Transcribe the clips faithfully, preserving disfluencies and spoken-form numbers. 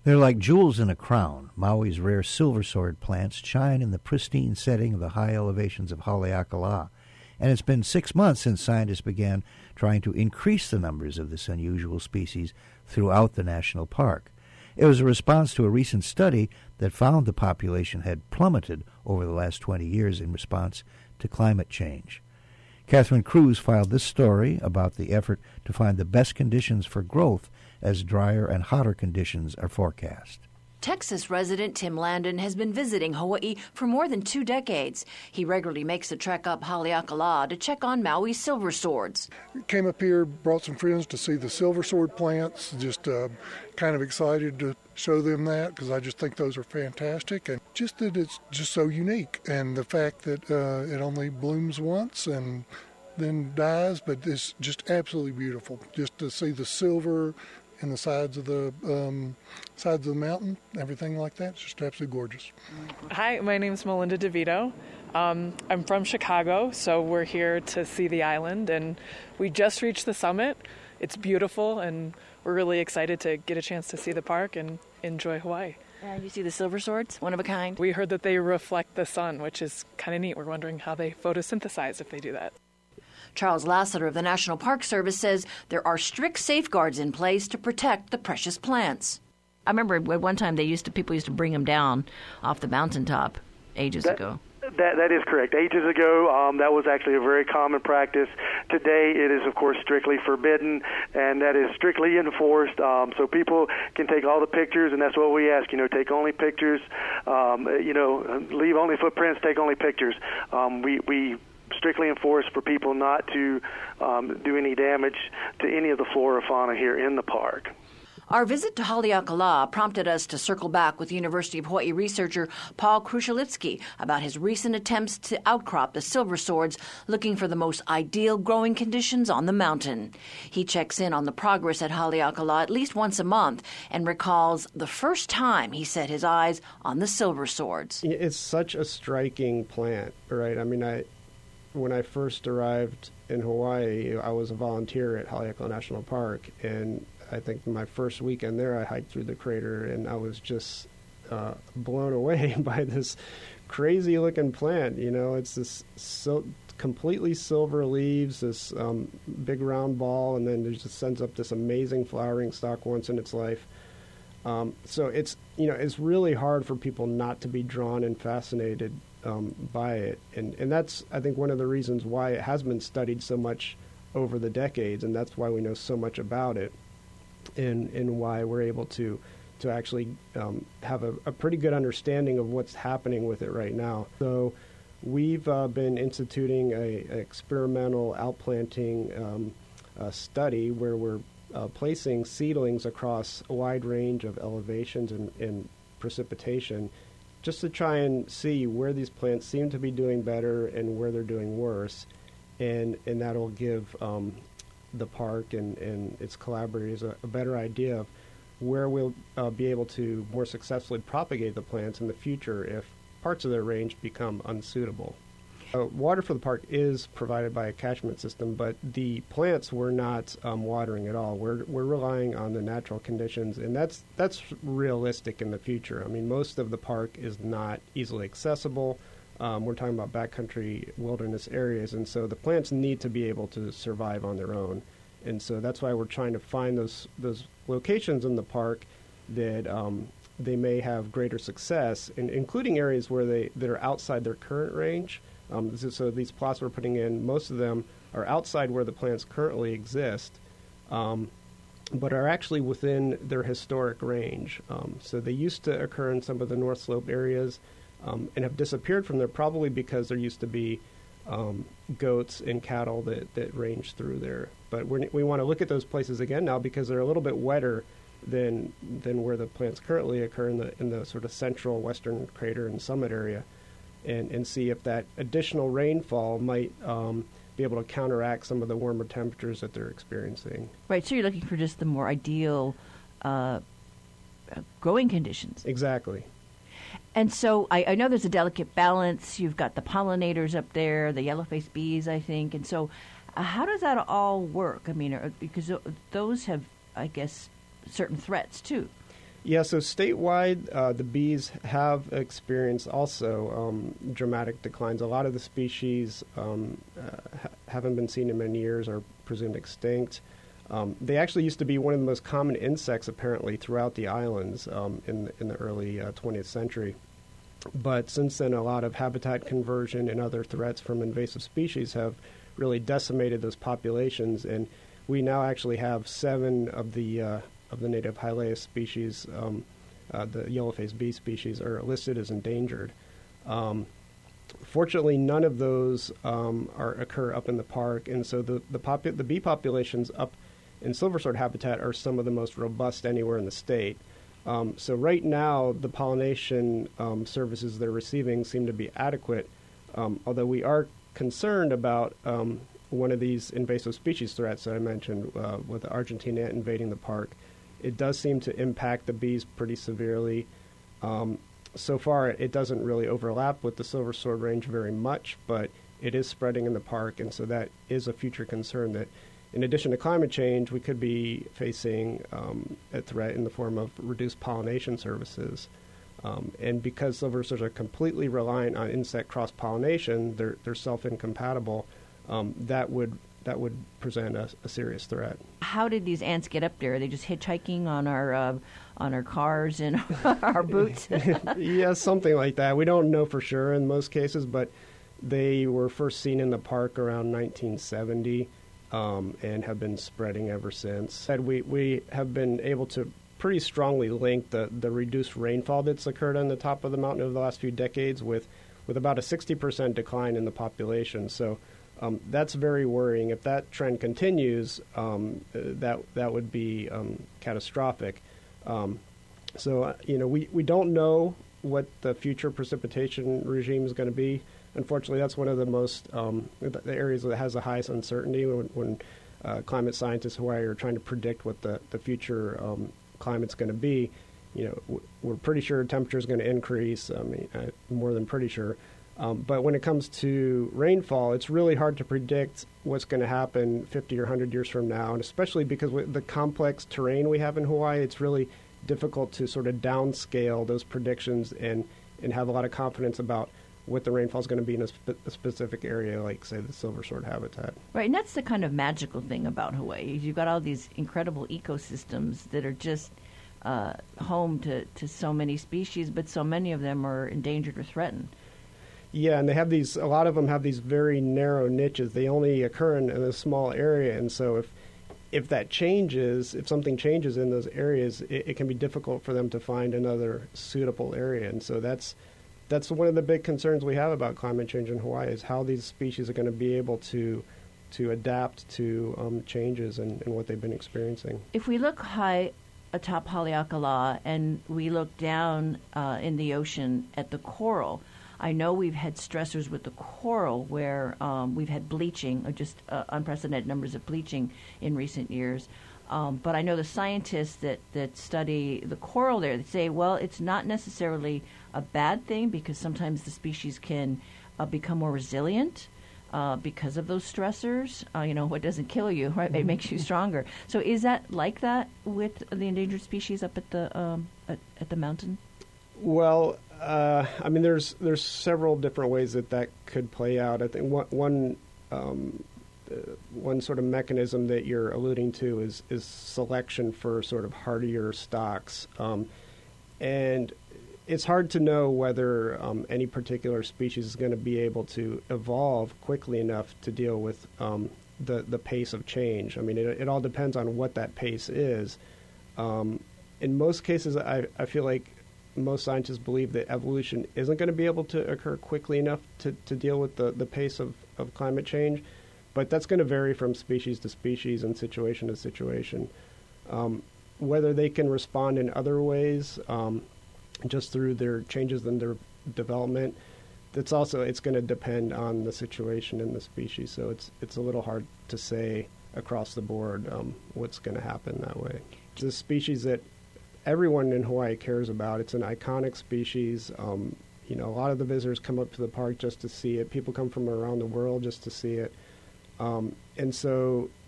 They're like jewels in a crown. Maui's rare silver sword plants shine in the pristine setting of the high elevations of Haleakala, and it's been six months since scientists began trying to increase the numbers of this unusual species throughout the national park. It was a response to a recent study that found the population had plummeted over the last twenty years in response to climate change. Catherine Cruz filed this story about the effort to find the best conditions for growth as drier and hotter conditions are forecast. Texas resident Tim Landon has been visiting Hawaii for more than two decades. He regularly makes the trek up Haleakala to check on Maui's silver swords. Came up here, brought some friends to see the silver sword plants, just uh, kind of excited to show them that because I just think those are fantastic, and just that it's just so unique, and the fact that uh, it only blooms once and then dies, but it's just absolutely beautiful just to see the silver in the sides of the um, sides of the mountain, everything like that. It's just absolutely gorgeous. Hi, my name's Melinda DeVito. Um, I'm from Chicago, so we're here to see the island, and we just reached the summit. It's beautiful, and we're really excited to get a chance to see the park and enjoy Hawaii. Uh, you see the silver swords, one of a kind? We heard that they reflect the sun, which is kind of neat. We're wondering how they photosynthesize if they do that. Charles Lassiter of the National Park Service says there are strict safeguards in place to protect the precious plants. I remember at one time they used to people used to bring them down off the mountaintop ages that, ago. That that is correct. Ages ago, um, that was actually a very common practice. Today, it is of course strictly forbidden, and that is strictly enforced. Um, so people can take all the pictures, and that's what we ask. You know, take only pictures. Um, you know, leave only footprints. Take only pictures. Um, we we. strictly enforced for people not to um, do any damage to any of the flora fauna here in the park. Our visit to Haleakala prompted us to circle back with University of Hawaii researcher Paul Krushelitsky about his recent attempts to outcrop the silver swords, looking for the most ideal growing conditions on the mountain. He checks in on the progress at Haleakala at least once a month and recalls the first time he set his eyes on the silver swords. It's such a striking plant, right? I mean, I when I first arrived in Hawaii, I was a volunteer at Haleakala National Park, and I think my first weekend there, I hiked through the crater, and I was just uh, blown away by this crazy-looking plant. You know, it's this so completely silver leaves, this um, big round ball, and then it just sends up this amazing flowering stalk once in its life. Um, so it's you know it's really hard for people not to be drawn and fascinated um, by it, and and that's I think one of the reasons why it has been studied so much over the decades, and that's why we know so much about it. And, and why we're able to to actually um, have a, a pretty good understanding of what's happening with it right now. So we've uh, been instituting a, a experimental outplanting um, uh, study where we're uh, placing seedlings across a wide range of elevations and, and precipitation just to try and see where these plants seem to be doing better and where they're doing worse. And, and that'll give um, the park and, and its collaborators a, a better idea of where we'll uh, be able to more successfully propagate the plants in the future if parts of their range become unsuitable. Uh, water for the park is provided by a catchment system, but the plants we're not um, watering at all. We're we're relying on the natural conditions, and that's that's realistic in the future. I mean, most of the park is not easily accessible. Um, we're talking about backcountry wilderness areas, and so the plants need to be able to survive on their own. And so that's why we're trying to find those those locations in the park that um, they may have greater success, in, including areas where they that are outside their current range. Um, so, so these plots we're putting in, most of them are outside where the plants currently exist, um, but are actually within their historic range. Um, so they used to occur in some of the North Slope areas, Um, and have disappeared from there probably because there used to be um, goats and cattle that, that range through there. But we're, we want to look at those places again now because they're a little bit wetter than than where the plants currently occur in the in the sort of central western crater and summit area, and, and see if that additional rainfall might um, be able to counteract some of the warmer temperatures that they're experiencing. Right, so you're looking for just the more ideal uh, growing conditions. Exactly. And so I, I know there's a delicate balance. You've got the pollinators up there, the yellow-faced bees, I think. And so uh, how does that all work? I mean, are, because those have, I guess, certain threats, too. Yeah, so statewide, uh, the bees have experienced also um, dramatic declines. A lot of the species um, uh, ha- haven't been seen in many years, are presumed extinct. Um, they actually used to be one of the most common insects, apparently, throughout the islands um, in, the, in the early uh, twentieth century. But since then, a lot of habitat conversion and other threats from invasive species have really decimated those populations, and we now actually have seven of the uh, of the native Hylaeus species, um, uh, the yellow-faced bee species, are listed as endangered. Um, fortunately, none of those um, are occur up in the park, and so the the, popu- the bee populations up in silversword habitat are some of the most robust anywhere in the state. Um, so right now, the pollination um, services they're receiving seem to be adequate, um, although we are concerned about um, one of these invasive species threats that I mentioned uh, with the Argentine ant invading the park. It does seem to impact the bees pretty severely. Um, so far, it doesn't really overlap with the silver sword range very much, but it is spreading in the park, and so that is a future concern that, in addition to climate change, we could be facing um, a threat in the form of reduced pollination services. Um, and because silver swords are completely reliant on insect cross-pollination, they're, they're self-incompatible, um, that would that would present a, a serious threat. How did these ants get up there? Are they just hitchhiking on our uh, on our cars and our boots? Yeah, something like that. We don't know for sure in most cases, but they were first seen in the park around nineteen seventy um, and have been spreading ever since. And we, we have been able to pretty strongly link the, the reduced rainfall that's occurred on the top of the mountain over the last few decades with, with about a sixty percent decline in the population. So Um, that's very worrying. If that trend continues, um, uh, that that would be um, catastrophic. Um, so, uh, you know, we, we don't know what the future precipitation regime is going to be. Unfortunately, that's one of the most um, the areas that has the highest uncertainty when, when uh, climate scientists in Hawaii are trying to predict what the the future um, climate's going to be. You know, w- we're pretty sure temperature is going to increase. I mean, uh, more than pretty sure. Um, but when it comes to rainfall, it's really hard to predict what's going to happen fifty or one hundred years from now, and especially because with the complex terrain we have in Hawaii, it's really difficult to sort of downscale those predictions and, and have a lot of confidence about what the rainfall is going to be in a, spe- a specific area, like, say, the silver sword habitat. Right, and that's the kind of magical thing about Hawaii. You've got all these incredible ecosystems that are just uh, home to, to so many species, but so many of them are endangered or threatened. Yeah, and they have these, a lot of them have these very narrow niches. They only occur in, in a small area, and so if if that changes, if something changes in those areas, it, it can be difficult for them to find another suitable area. And so that's that's one of the big concerns we have about climate change in Hawaii is how these species are going to be able to to adapt to um, changes in, in what they've been experiencing. If we look high atop Haleakala and we look down uh, in the ocean at the coral, I know we've had stressors with the coral where um, we've had bleaching, or just uh, unprecedented numbers of bleaching in recent years. Um, but I know the scientists that, that study the coral there, they say, well, it's not necessarily a bad thing because sometimes the species can uh, become more resilient uh, because of those stressors. Uh, you know, what doesn't kill you, right? It makes you stronger. So is that like that with the endangered species up at the um, at, at the mountain? Well, uh, I mean, there's there's several different ways that that could play out. I think one one, um, uh, one sort of mechanism that you're alluding to is is selection for sort of hardier stocks, um, and it's hard to know whether um, any particular species is going to be able to evolve quickly enough to deal with um, the the pace of change. I mean, it, it all depends on what that pace is. Um, in most cases, I I feel like most scientists believe that evolution isn't going to be able to occur quickly enough to, to deal with the, the pace of, of climate change, but that's going to vary from species to species and situation to situation. Um, whether they can respond in other ways, um, just through their changes in their development, that's also, it's going to depend on the situation in the species, so it's it's a little hard to say across the board um, what's going to happen that way. The species that everyone in Hawaii cares about. It's an iconic species. Um, you know, a lot of the visitors come up to the park just to see it. People come from around the world just to see it. Um, and so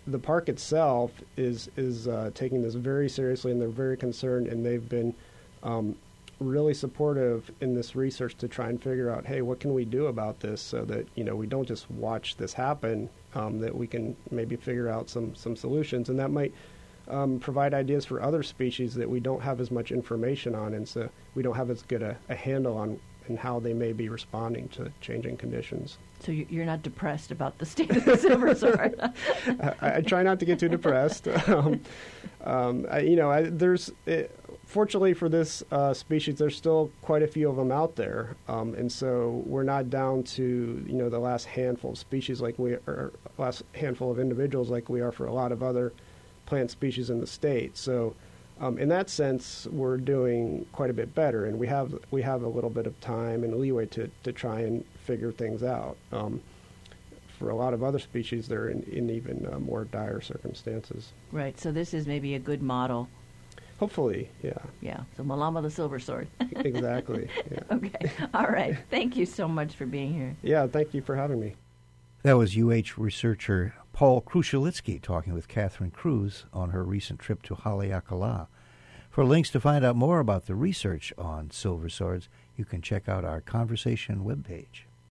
the park itself is is uh, taking this very seriously, and they're very concerned, and they've been um, really supportive in this research to try and figure out, hey, what can we do about this so that, you know, we don't just watch this happen, um, that we can maybe figure out some, some solutions. And that might um, provide ideas for other species that we don't have as much information on, and so we don't have as good a, a handle on and how they may be responding to changing conditions. So you're not depressed about the state of the silver sword? I, I try not to get too depressed. um, um, I, you know, I, there's it, fortunately for this uh, species, there's still quite a few of them out there, um, and so we're not down to, you know, the last handful of species like we or last handful of individuals like we are for a lot of other plant species in the state. So. Um, in that sense, we're doing quite a bit better, and we have we have a little bit of time and leeway to, to try and figure things out. Um, for a lot of other species, they're in, in even uh, more dire circumstances. Right, so this is maybe a good model. Hopefully, yeah. Yeah, so Malama the silver sword. Exactly, yeah. Okay, all right. Thank you so much for being here. Yeah, thank you for having me. That was U H researcher Paul Krushelitsky talking with Catherine Cruz on her recent trip to Haleakala. For links to find out more about the research on silver swords, you can check out our conversation webpage.